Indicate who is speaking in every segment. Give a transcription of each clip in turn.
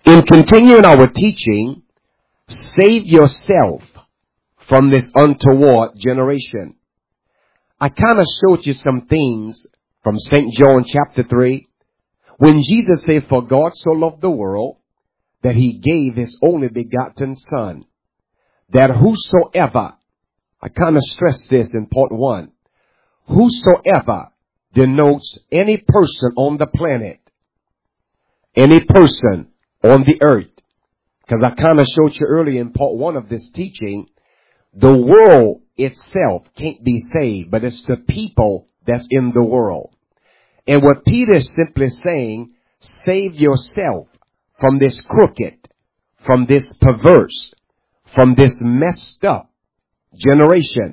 Speaker 1: In continuing our teaching, save yourself from this untoward generation. I kind of showed you some things from St. John chapter 3, when Jesus said, "For God so loved the world that he gave his only begotten Son, that whosoever," I kind of stressed this in part 1, whosoever denotes any person on the planet, any person on the earth. Because I kind of showed you earlier in part 1 of this teaching, the world itself can't be saved, but it's the people that's in the world. And what Peter is simply saying, save yourself from this crooked, from this perverse, from this messed up generation.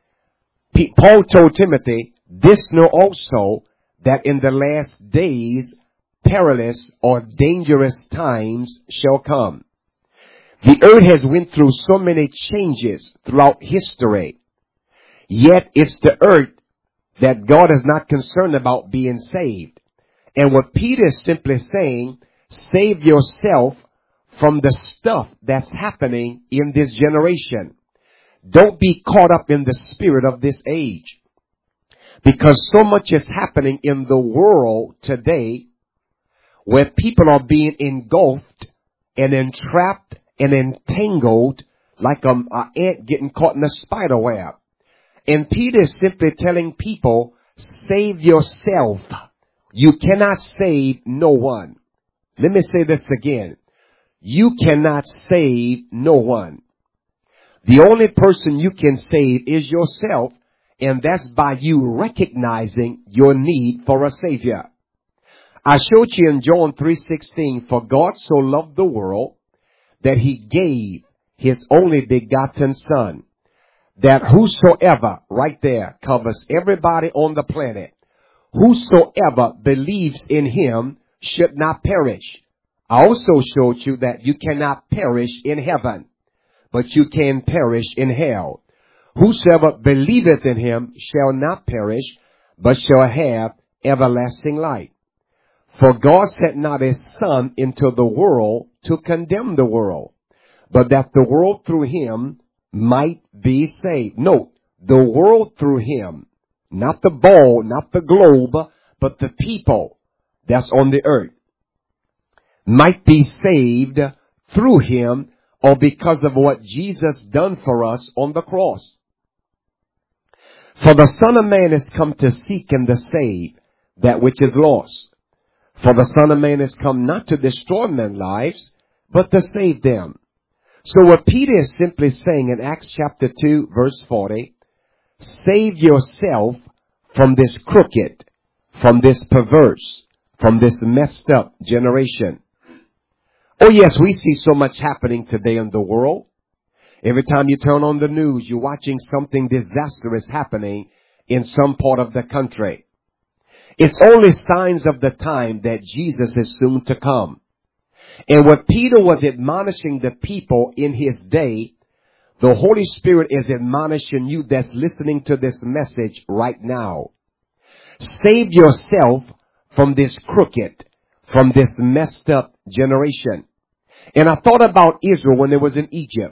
Speaker 1: Paul told Timothy, "This know also, that in the last days perilous or dangerous times shall come." The earth has went through so many changes throughout history. Yet it's the earth that God is not concerned about being saved. And what Peter is simply saying, save yourself from the stuff that's happening in this generation. Don't be caught up in the spirit of this age. Because so much is happening in the world today where people are being engulfed and entrapped and entangled like an ant getting caught in a spider web. And Peter is simply telling people, save yourself. You cannot save no one. Let me say this again. You cannot save no one. The only person you can save is yourself, and that's by you recognizing your need for a Savior. I showed you in John 3:16, "For God so loved the world that he gave his only begotten Son, that whosoever," right there, covers everybody on the planet, "whosoever believes in him should not perish." I also showed you that you cannot perish in heaven, but you can perish in hell. "Whosoever believeth in him shall not perish, but shall have everlasting life. For God sent not his Son into the world to condemn the world, but that the world through him might be saved." Note, the world through him, not the ball, not the globe, but the people that's on the earth, might be saved through him, or because of what Jesus done for us on the cross. "For the Son of Man is come to seek and to save that which is lost. For the Son of Man is come not to destroy men's lives, but to save them." So what Peter is simply saying in Acts chapter 2, verse 40, save yourself from this crooked, from this perverse, from this messed up generation. Oh yes, we see so much happening today in the world. Every time you turn on the news, you're watching something disastrous happening in some part of the country. It's only signs of the time that Jesus is soon to come. And what Peter was admonishing the people in his day, the Holy Spirit is admonishing you that's listening to this message right now. Save yourself from this crooked, from this messed up generation. And I thought about Israel when it was in Egypt.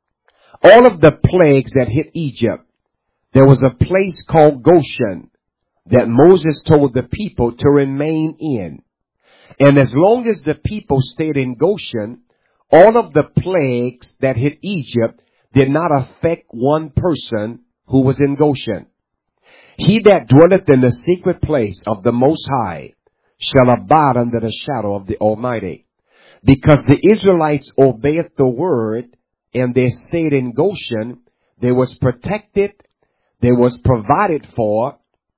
Speaker 1: All of the plagues that hit Egypt, there was a place called Goshen that Moses told the people to remain in. And as long as the people stayed in Goshen, all of the plagues that hit Egypt did not affect one person who was in Goshen. "He that dwelleth in the secret place of the Most High shall abide under the shadow of the Almighty." Because the Israelites obeyed the word and they stayed in Goshen, they was protected, they was provided for,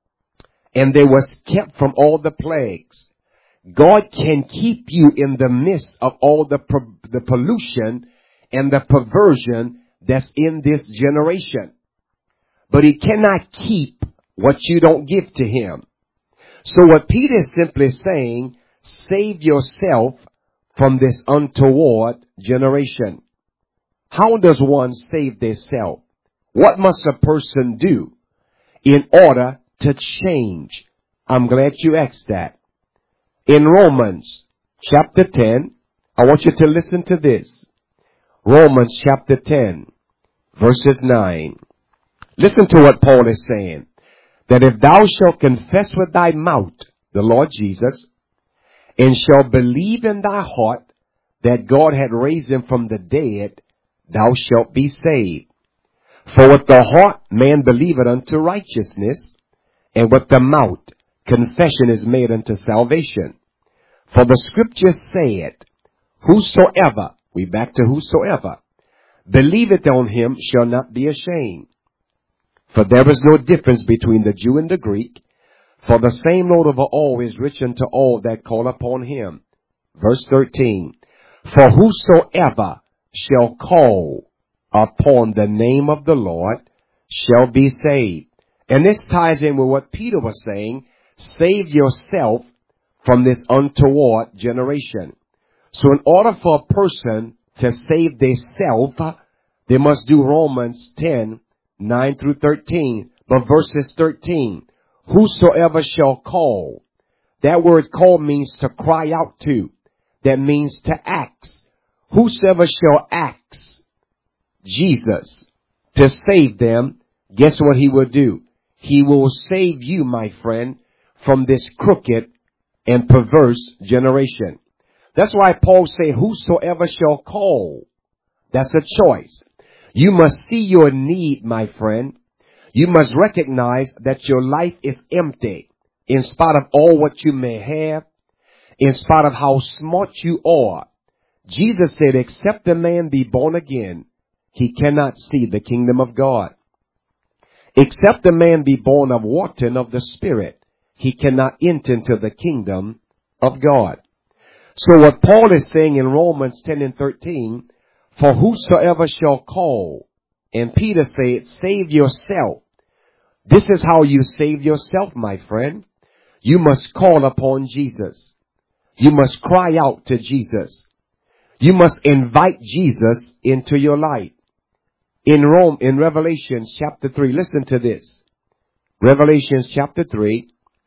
Speaker 1: and they was kept from all the plagues. God can keep you in the midst of all the pollution and the perversion that's in this generation. But he cannot keep what you don't give to him. So what Peter is simply saying, save yourself from this untoward generation. How does one save theirself? What must a person do in order to change? I'm glad you asked that. In Romans chapter 10, I want you to listen to this. Romans chapter 10, verses 9. Listen to what Paul is saying. That if thou shalt confess with thy mouth the Lord Jesus, and shalt believe in thy heart that God had raised him from the dead, thou shalt be saved. For with the heart man believeth unto righteousness, and with the mouth confession is made unto salvation. For the scripture saith, whosoever, we back to whosoever, believeth on him shall not be ashamed. For there is no difference between the Jew and the Greek, for the same Lord over all is rich unto all that call upon him. Verse 13, for whosoever shall call upon the name of the Lord shall be saved. And this ties in with what Peter was saying, save yourself from this untoward generation. So in order for a person to save themselves, they must do Romans 10, 9 through 13. But verses 13, whosoever shall call. That word call means to cry out to. That means to ask. Whosoever shall ask Jesus to save them, guess what he will do? He will save you, my friend, from this crooked and perverse generation. That's why Paul say, whosoever shall call. That's a choice. You must see your need, my friend. You must recognize that your life is empty in spite of all what you may have, in spite of how smart you are. Jesus said, except a man be born again, he cannot see the kingdom of God. Except a man be born of water and of the Spirit, he cannot enter into the kingdom of God. So what Paul is saying in Romans 10 and 13, for whosoever shall call, and Peter said, save yourself. This is how you save yourself, my friend. You must call upon Jesus. You must cry out to Jesus. You must invite Jesus into your life. In Revelation chapter 3, listen to this. Revelation chapter 3,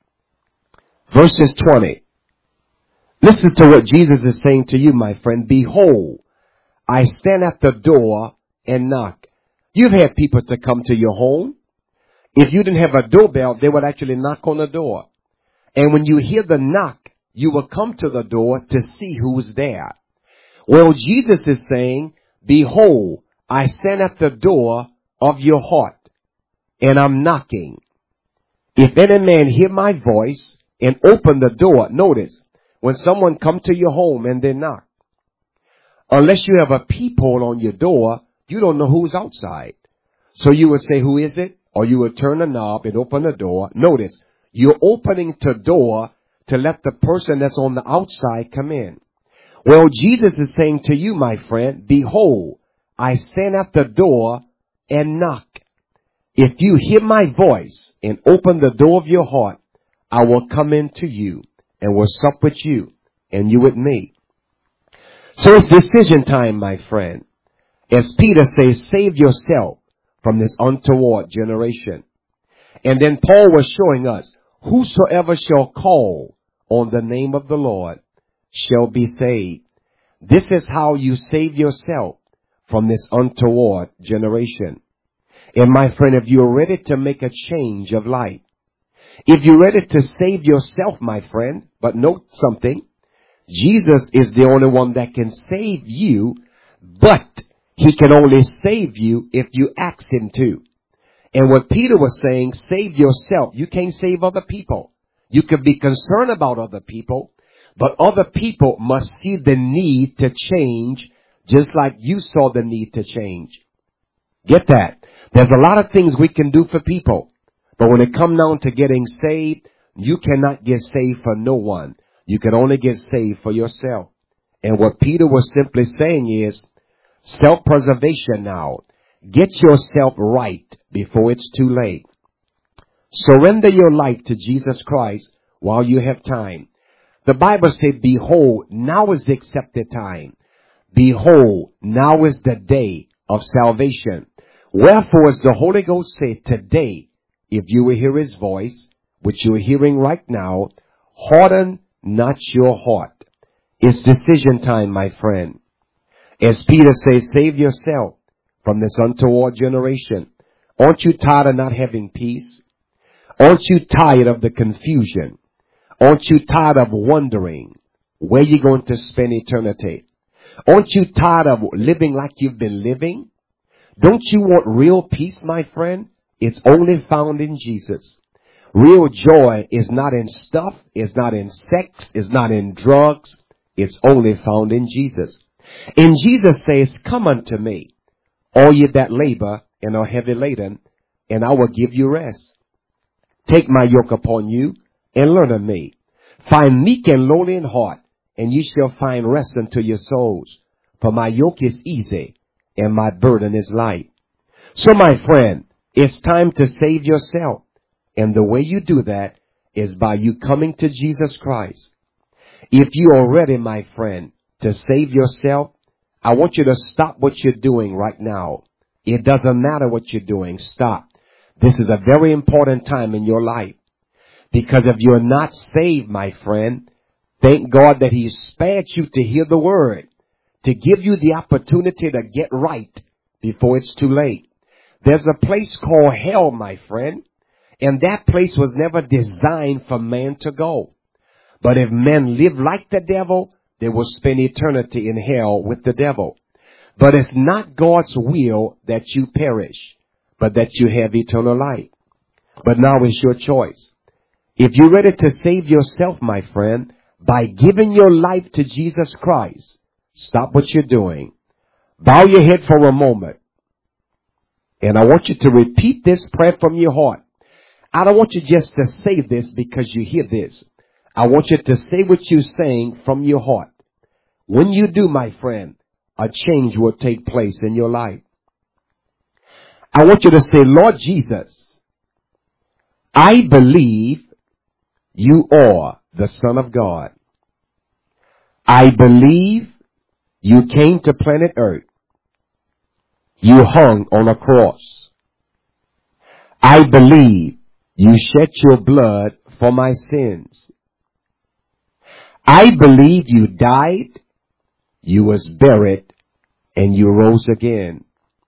Speaker 1: verses 20. Listen to what Jesus is saying to you, my friend. Behold, I stand at the door and knock. You've had people to come to your home. If you didn't have a doorbell, they would actually knock on the door. And when you hear the knock, you will come to the door to see who's there. Well, Jesus is saying, behold, I stand at the door of your heart, and I'm knocking. If any man hear my voice and open the door, notice, when someone come to your home and they knock, unless you have a peephole on your door, you don't know who's outside. So you would say, who is it? Or you would turn a knob and open the door. Notice, you're opening the door to let the person that's on the outside come in. Well, Jesus is saying to you, my friend, behold, I stand at the door and knock. If you hear my voice and open the door of your heart, I will come into you and will sup with you and you with me. So it's decision time, my friend. As Peter says, save yourself from this untoward generation. And then Paul was showing us, whosoever shall call on the name of the Lord shall be saved. This is how you save yourself from this untoward generation. And my friend, if you're ready to make a change of life, if you're ready to save yourself, my friend, but note something, Jesus is the only one that can save you, but he can only save you if you ask him to. And what Peter was saying, save yourself. You can't save other people. You can be concerned about other people, but other people must see the need to change just like you saw the need to change. Get that? There's a lot of things we can do for people, but when it comes down to getting saved, you cannot get saved for no one. You can only get saved for yourself. And what Peter was simply saying is, self-preservation now. Get yourself right before it's too late. Surrender your life to Jesus Christ while you have time. The Bible said, behold, now is the accepted time. Behold, now is the day of salvation. Wherefore, as the Holy Ghost said, today, if you will hear his voice, which you are hearing right now, harden not your heart. It's decision time, my friend. As Peter says, save yourself from this untoward generation. Aren't you tired of not having peace? Aren't you tired of the confusion? Aren't you tired of wondering where you're going to spend eternity? Aren't you tired of living like you've been living? Don't you want real peace, my friend? It's only found in Jesus. Real joy is not in stuff, it's not in sex, it's not in drugs. It's only found in Jesus. And Jesus says, come unto me, all ye that labor and are heavy laden, and I will give you rest. Take my yoke upon you and learn of me. Find meek and lowly in heart, and ye shall find rest unto your souls. For my yoke is easy and my burden is light. So my friend, it's time to save yourself. And the way you do that is by you coming to Jesus Christ. If you are ready, my friend, to save yourself, I want you to stop what you're doing right now. It doesn't matter what you're doing. Stop. This is a very important time in your life. Because if you're not saved, my friend, thank God that He spared you to hear the word, to give you the opportunity to get right before it's too late. There's a place called hell, my friend, and that place was never designed for man to go. But if men live like the devil, they will spend eternity in hell with the devil. But it's not God's will that you perish, but that you have eternal life. But now it's your choice. If you're ready to save yourself, my friend, by giving your life to Jesus Christ, stop what you're doing. Bow your head for a moment. And I want you to repeat this prayer from your heart. I don't want you just to say this because you hear this. I want you to say what you're saying from your heart. When you do, my friend, a change will take place in your life. I want you to say, Lord Jesus, I believe you are the Son of God. I believe you came to planet Earth. You hung on a cross. I believe you shed your blood for my sins. I believe you died, you was buried, and you rose again.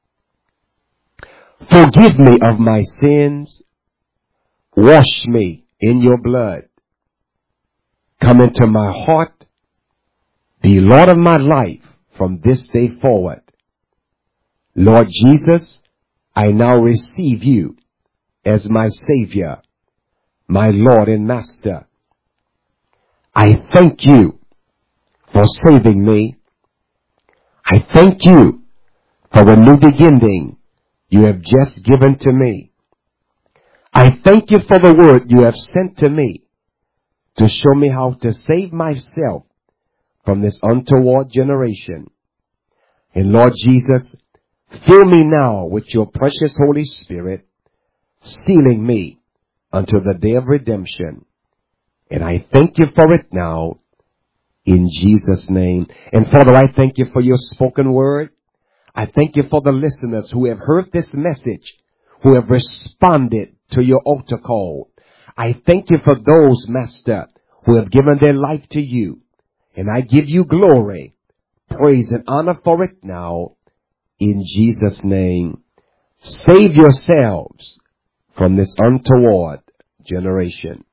Speaker 1: Forgive me of my sins. Wash me in your blood. Come into my heart. Be Lord of my life from this day forward. Lord Jesus, I now receive you as my Savior, my Lord and Master. I thank you for saving me. I thank you for a new beginning you have just given to me. I thank you for the word you have sent to me to show me how to save myself from this untoward generation. And Lord Jesus, fill me now with your precious Holy Spirit, sealing me until the day of redemption. And I thank you for it now in Jesus' name. And Father, I thank you for your spoken word. I thank you for the listeners who have heard this message, who have responded to your altar call. I thank you for those, Master, who have given their life to you. And I give you glory, praise, and honor for it now in Jesus' name. Save yourselves from this untoward generation.